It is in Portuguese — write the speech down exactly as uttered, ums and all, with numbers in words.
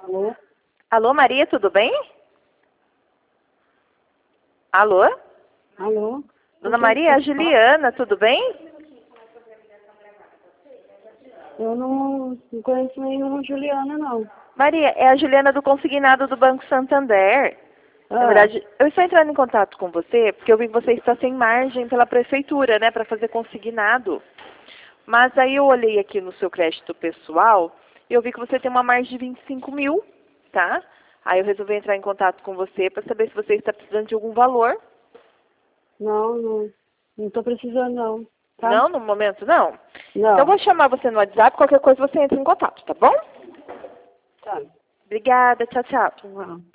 Alô? Alô, Maria, tudo bem? Alô? Alô? Dona Maria, é a Juliana, tudo bem? Eu não, não conheço nenhuma Juliana, não. Maria, é a Juliana do Consignado do Banco Santander. Ah, Na verdade, eu estou entrando em contato com você porque eu vi que você está sem margem pela prefeitura, né, para fazer consignado. Mas aí eu olhei aqui no seu crédito pessoal e eu vi que você tem uma margem de vinte e cinco mil, tá? Aí eu resolvi entrar em contato com você para saber se você está precisando de algum valor. não, não. Não tô precisando, não. Tá? Não, no momento não. Então eu Não. vou chamar você no WhatsApp, qualquer coisa você entra em contato, tá bom? Tá. Obrigada, tchau, tchau. Tchau.